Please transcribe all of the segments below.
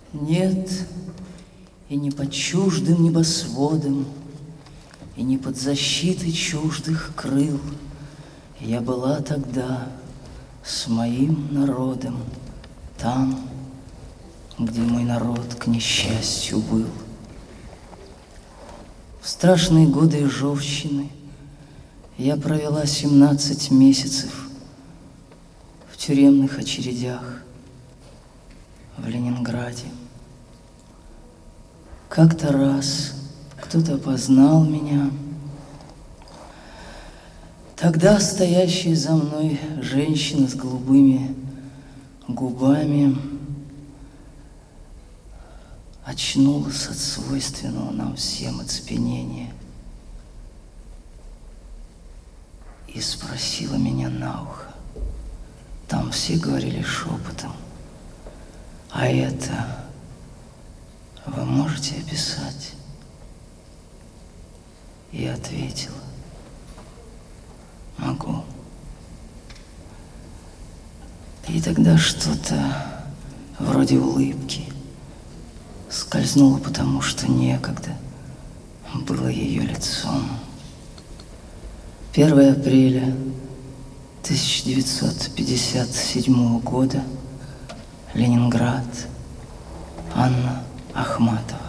Нет, и не под чуждым небосводом, и не под защитой чуждых крыл я была тогда с моим народом там, где мой народ к несчастью был. В страшные годы жовчины я провела 17 месяцев в тюремных очередях в Ленинграде. Как-то раз кто-то опознал меня. Тогда стоящая за мной женщина с голубыми губами очнулась от свойственного нам всем оцепенения и спросила меня на ухо. Там все говорили шепотом. А это вы можете описать? И ответила. Могу. И тогда что-то вроде улыбки скользнуло, потому что некогда было ее лицом. 1 апреля 1957 года. Ленинград. Анна Ахматова.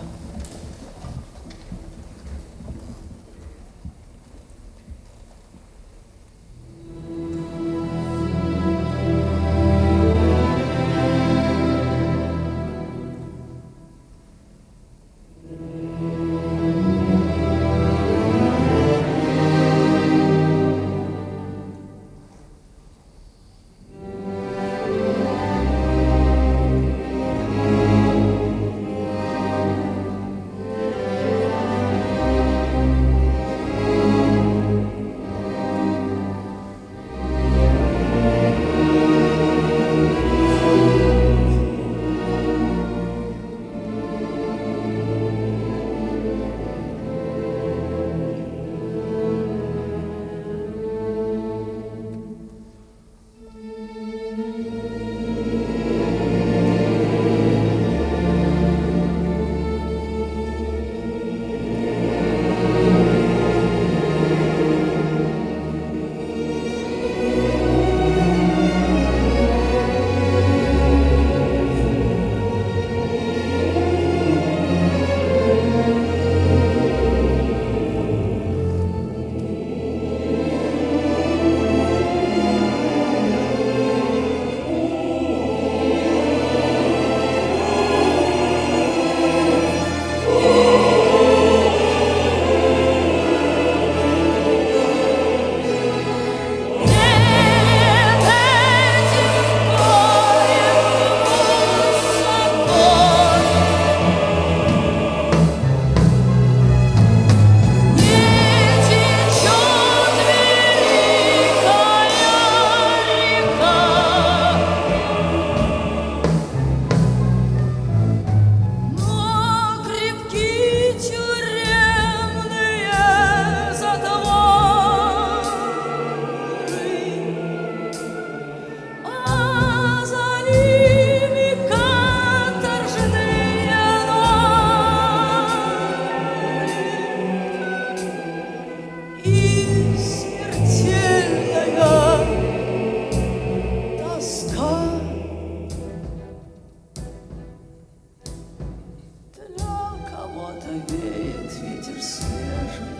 Веет ветер свежий,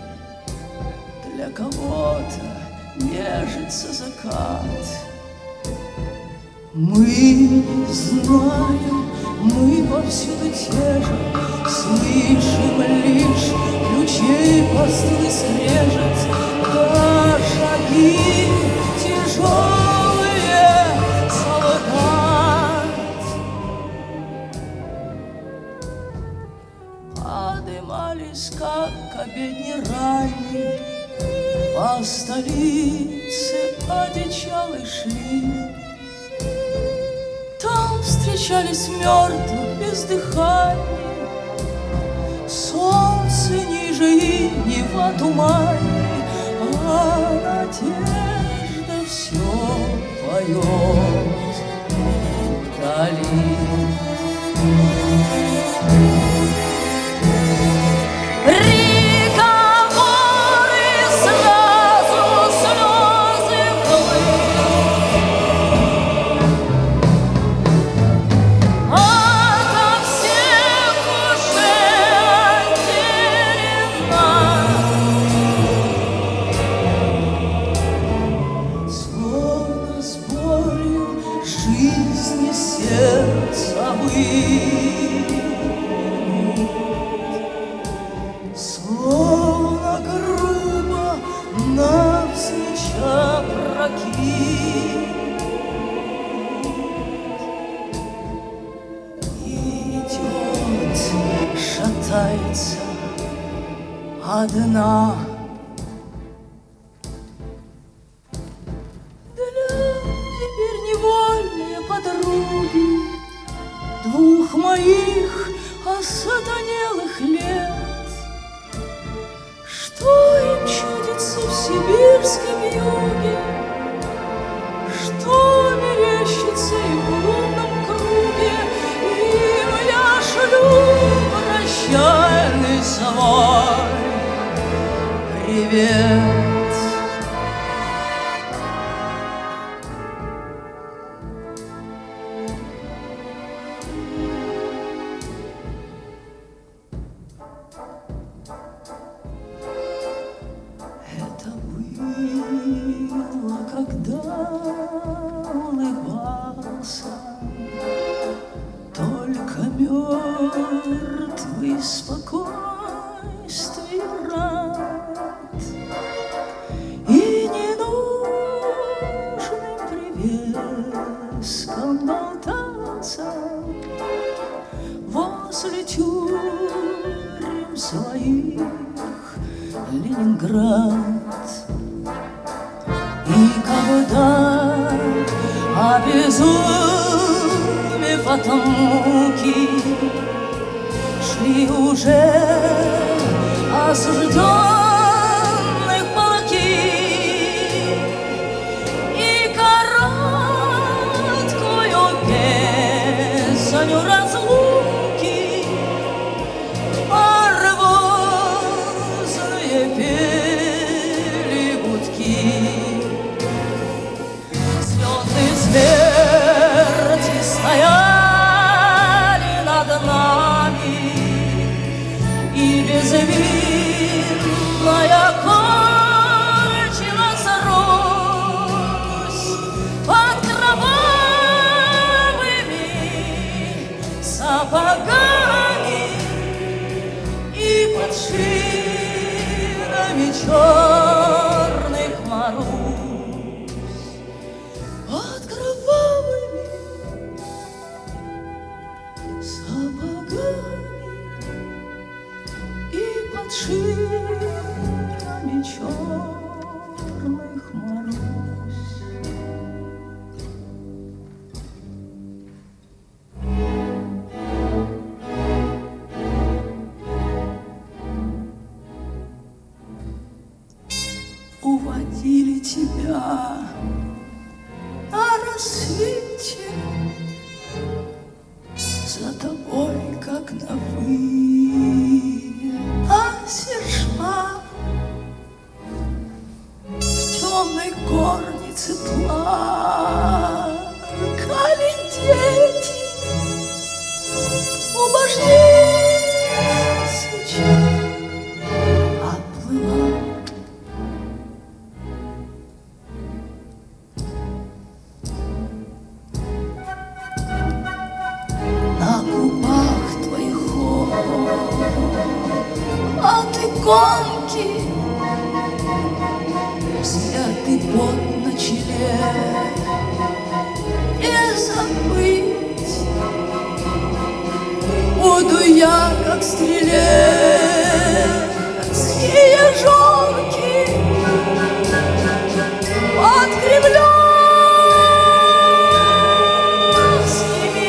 для кого-то нежится закат. Мы не знаем, мы повсюду те же, слышим лишь ключей постылый скрежет, да шаги тяжелые солдат. Подымались, как к обедне ранней, по столице одичалой шли. Там встречались мертвых без дыхания, солнце ниже и Нева тумане, а надежда все поет вдали. зайца одна. Для теперь невольные подруги двух моих осатанелых лет, что им чудится в сибирском юге, что мерещится им в лунном круге. Им я шлю прощальный свой привет. Это было, когда улыбался только мертвый спокойствий рад, и ненужным привеском болтался возле тюрем своих Ленинград. И когда, обезумев от муки, шли уже осужденных полки, и короткую песню разлуки паровозные пели гудки. Звезды смерти стояли над нами, и безвинная кончилась Русь под кровавыми сапогами и под шинами черных Марусь. Под кровавыми сапогами и под шинами черных Марусь. Уводили тебя на рассвете, за тобой, как на выносишь шла. В темной горнице плакали дети, у божницы свеча отплыла. На губах твоих от иконки взятый пот на челе не забыть. Буду я, как стрелец, ежонки под кремлевскими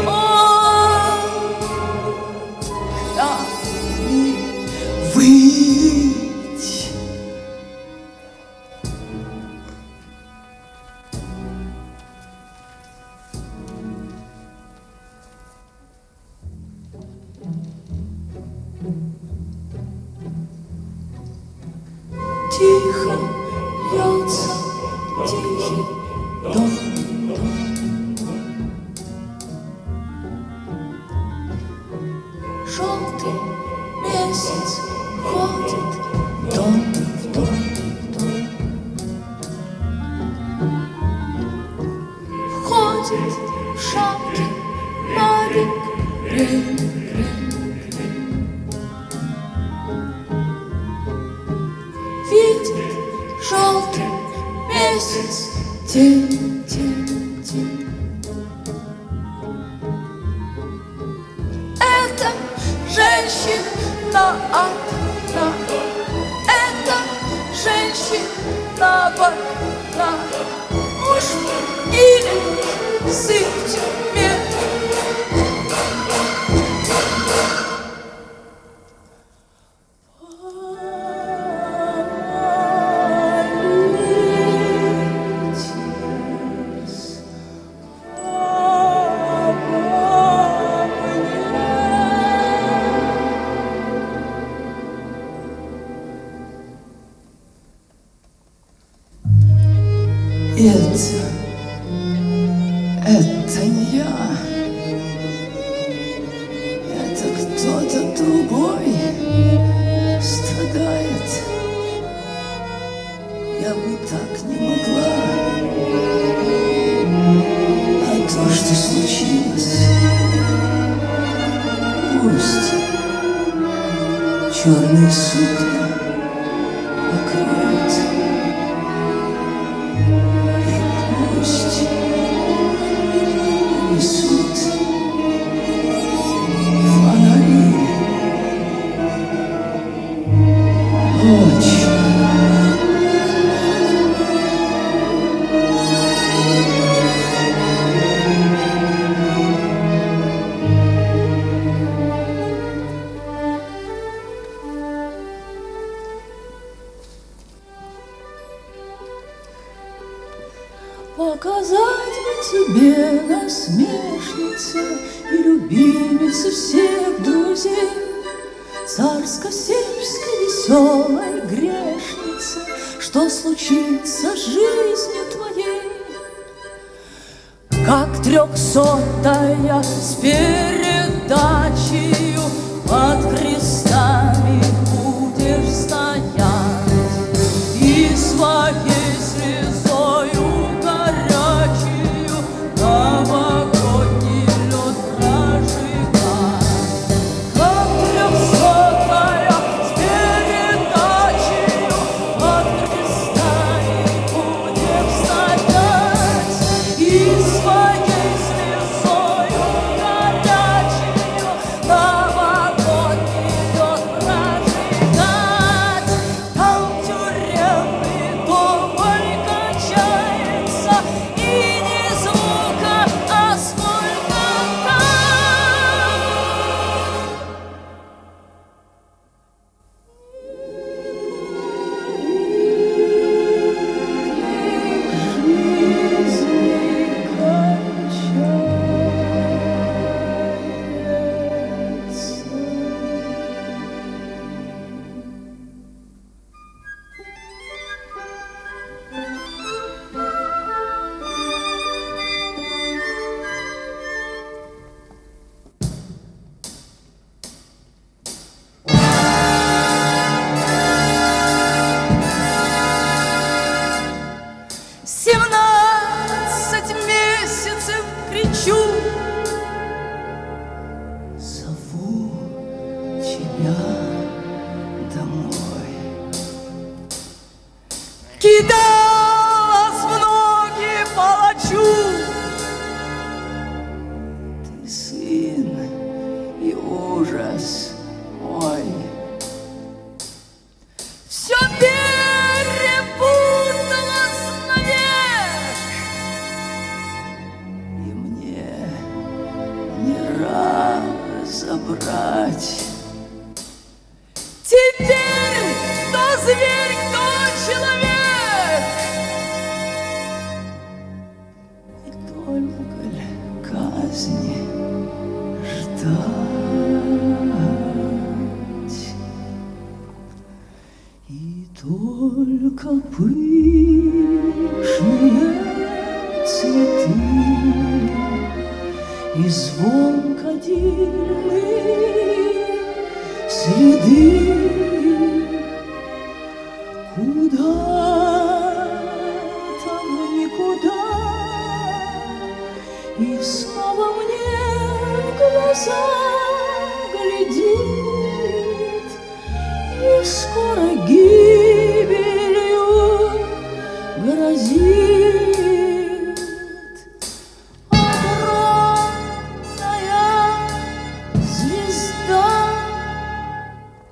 окнами выть. Тихо льется тихий дом. Желтый месяц ходит дом в дом. Входит в шапке Марик Крым. Видит желтый месяц день, день, день. Это женщина одна. Это женщина больна, муж или сын в тюрьме. Это не я, это кто-то другой страдает. Я бы так не могла, а то, что случилось, пусть черные сукна покроют. Показать бы тебе, насмешница и любимица всех друзей, царско-сельской веселой грешница, что случится с жизнью твоей. Как 300-я с передачею под крестами будешь стоять и своей слезою горячую новогодний лед прожигать. Как 300-я с передачею под крестами будешь стоять и своей слезою горячую новогодний лед прожигать. Там тюремный дубль кончается, и ни звука, а сколько там. Жизнь кончается. 17 месяцев кричу, Зову тебя домой. кидалась в ноги палачу. Ты сын и ужас мой. Все перепуталось навек. И мне не разобрать. Теперь кто зверь, кто человек. И только ли казни ждать. И только пышные цветы и звон кадильных следы. Куда там никуда, и снова мне в глаза глядит, и скоро гибелью грозит. Огромная звезда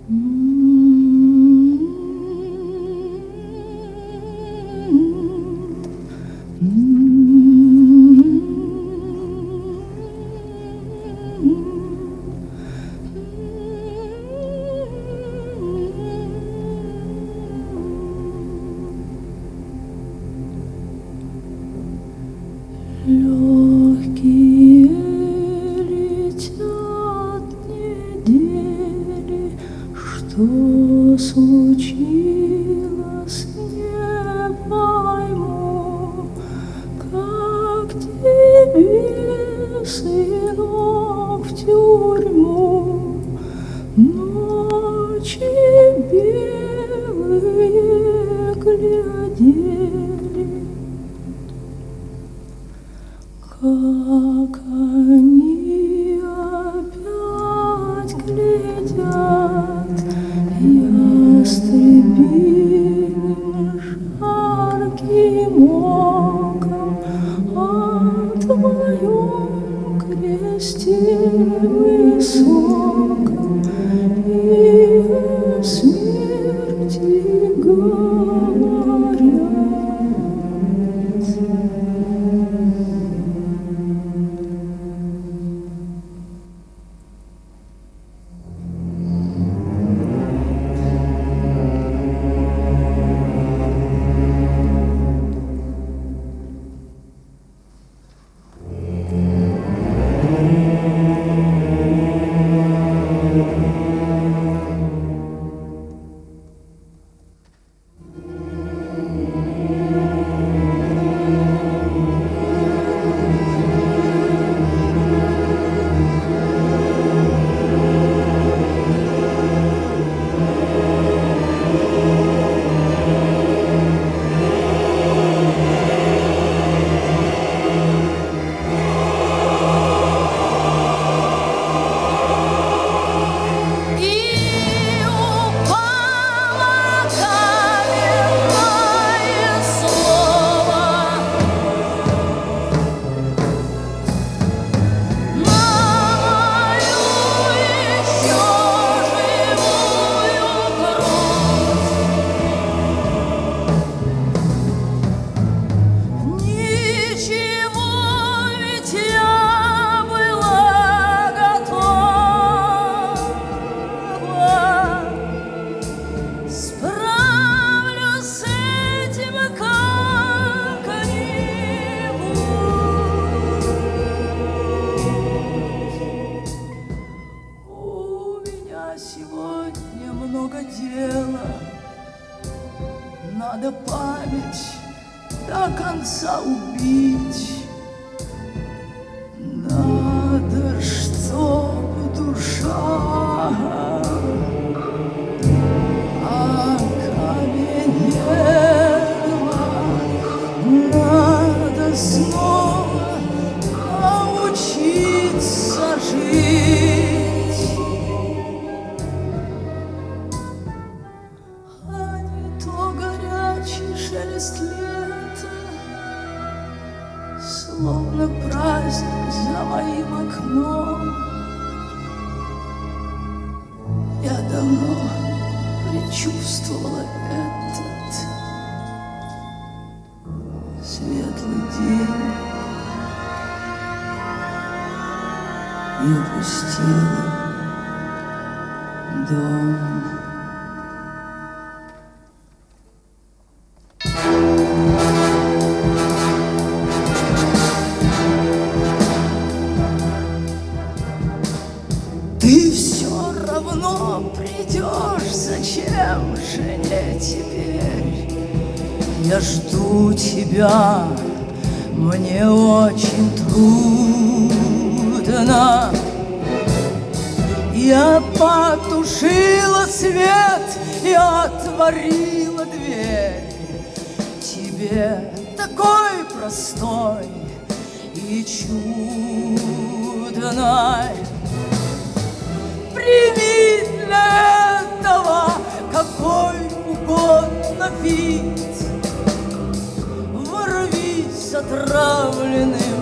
Легкие летят недели, что случилось, не пойму, как тебе, сынок, в тюрьму ночи белые глядели. Как они опять глядят ястребиным жарким оком о твоем кресте высоком и о смерти говорят. Сегодня много дела, надо память до конца убить. Надо, чтоб душа окаменела, надо снова научиться жить. Шелест лета, словно праздник за моим окном. Я давно предчувствовала этот светлый день и опустила дом. Ты все равно придешь, зачем же не теперь? Я жду тебя, мне очень трудно. Я потушила свет и отворила дверь. Тебе такой простой и чудной. Прими для этого какой угодно вид. Ворвись отравленным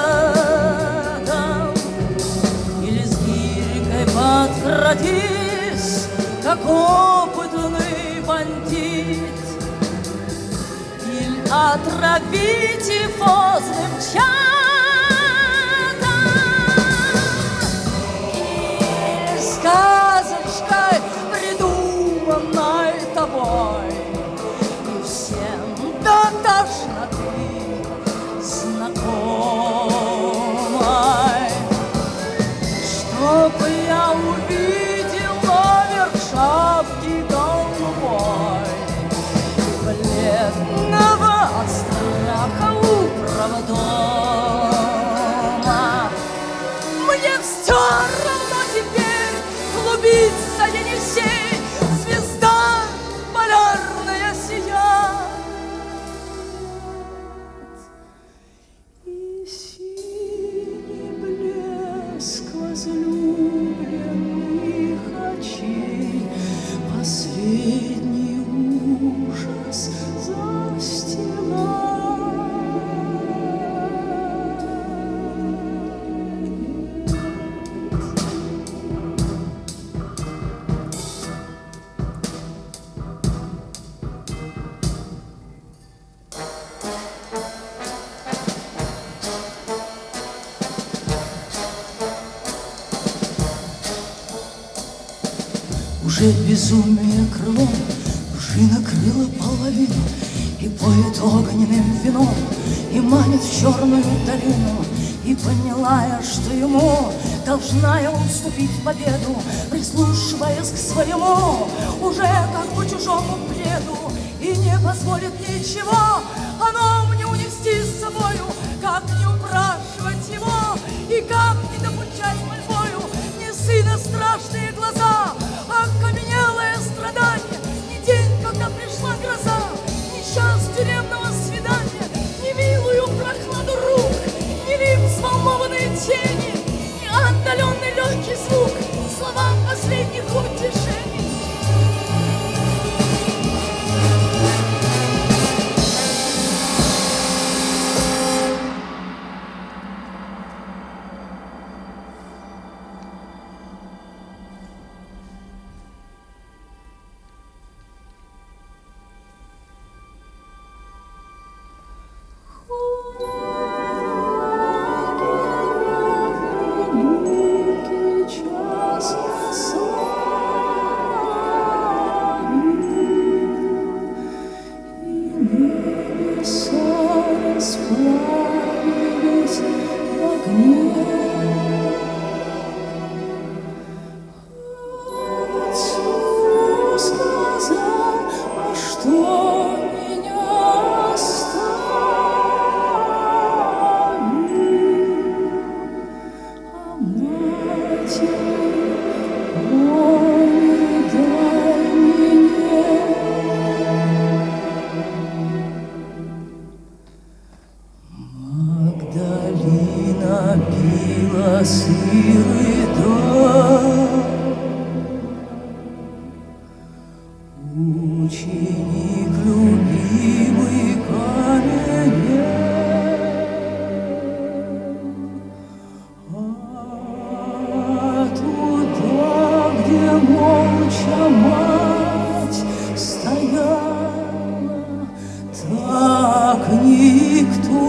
снарядом или с гирькой подкради как опытный бандит, или отравить тифозным чадом, или сказочкой, придуманной тобой, и всем до тошноты знакомой, чтобы я увидела вершавки голубой, бледного от страха управдома. Мне все равно теперь клубится Енисей, звезда полярная сияет, и синий блеск возлюбленных очей последний ужас застилает. Уже безумие крылом души накрыло половину, и поет огненным вином, и манит в черную долину. И поняла я, что ему должна я уступить победу, прислушиваясь к своему, уже как по чужому бреду, и не позволит ничего оно мне унести с собою, как не упрашивать его, и как не допучать мольбою, не сына страшные глаза, окаменелое страдание, не день, когда пришла гроза, не час тюремного свидания, не милую прохладу рук, не вид взволнованные тени, не отдаленный легкий звук словам последних утешений. Сырый дом, ученик любимый каменел, а туда, где молча мать стояла, так никто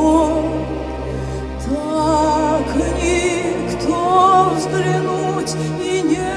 взглянуть и не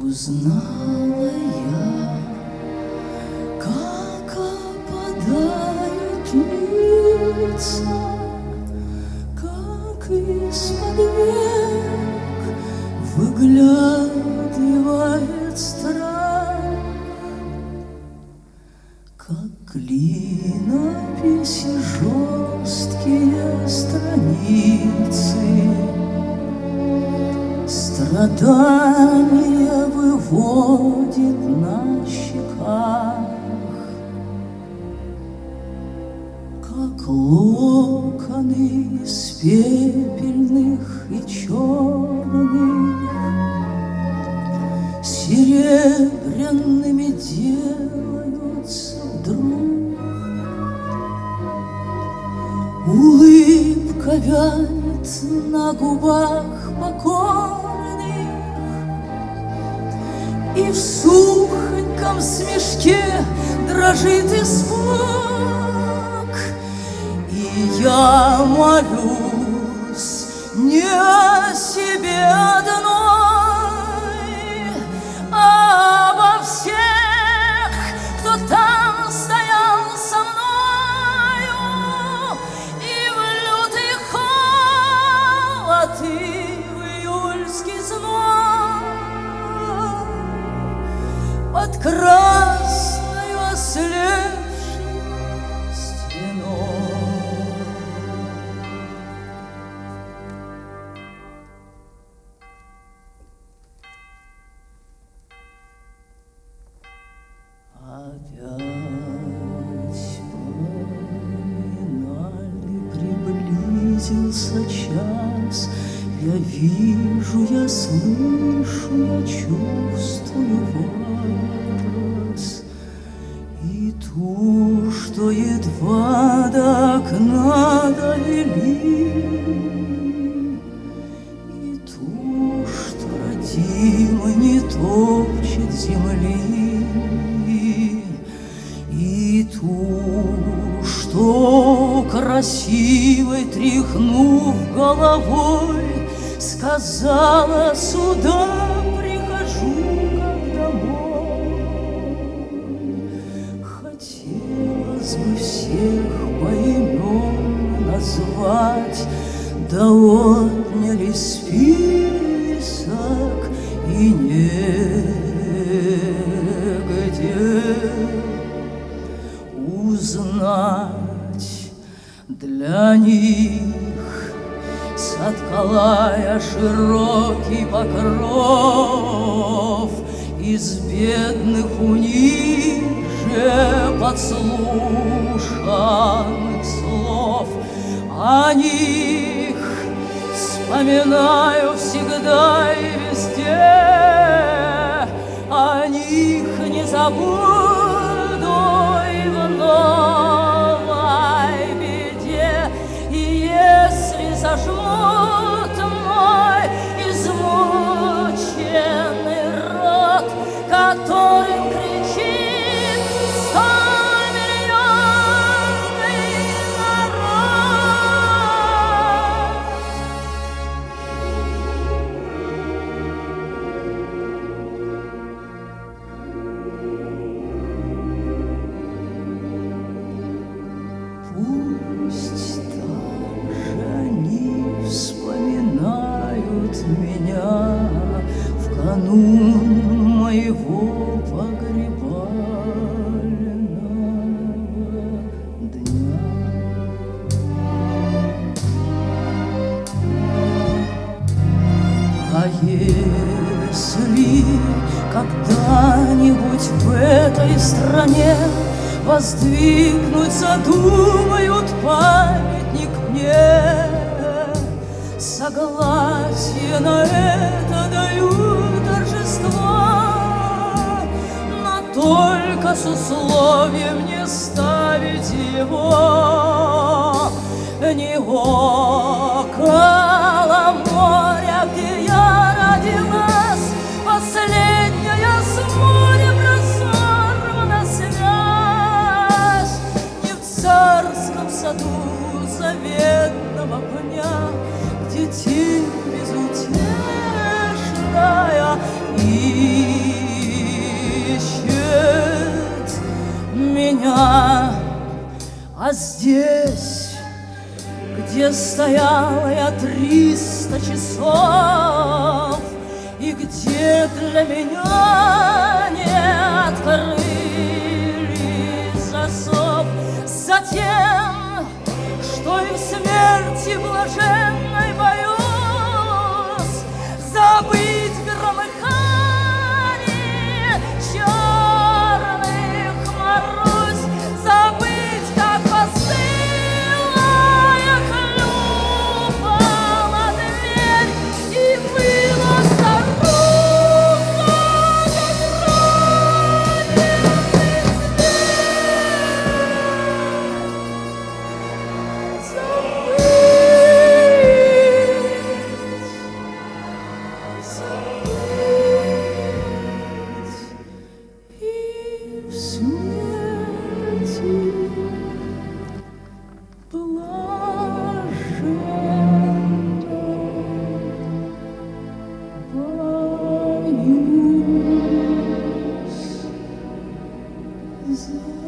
Узнала я, как опадают лица, как из-под век выглядывает страх, как клинописи жесткие страницы, страдание выводит на щеках, как локоны из пепельных и черных серебряными делаются вдруг. Улыбка вянет на губах покорных, и в сухоньком смешке дрожит испуг. И я молюсь не о себе одной, а обо всех, кто там стоял со мною, и в лютый холод, и в июльский зной, под красною ослепшей стеной. Опять поминали, приблизился час. Я вижу, я слышу, я чувствую вас, и ту, что едва до окна довели, и ту, что родимой не топчет земли, и ту, что красивой тряхнув головой, сказала: сюда прихожу, как домой. Хотелось бы всех поименно назвать, да отняли список, и негде узнать для них. Соткала широкий покров из бедных у ниже подслушанных слов. О них вспоминаю всегда и везде, о них не забуду и в новой беде. И если зажмут мой измученный рот, которым кричит 100-миллионный народ, пусть вспоминают меня в канун моего погребального дня. А если когда-нибудь в этой стране воздвигнуть задумают памятник мне, согласие на это даю торжество, но только с условием не ставить его ни около моря, где я родилась, последняя с морем разорвана связь, не в царском саду заветного пня, где тень безутешная и здесь, где стояла я 300 часов, и где для меня не открыли засов, за тем, что и в смерти блаженной боюсь забыть громыхание черных мороз, забыть, как постылая хлюпала дверь и выла старуха, как раненый зверь. И в смерти блаженно боюсь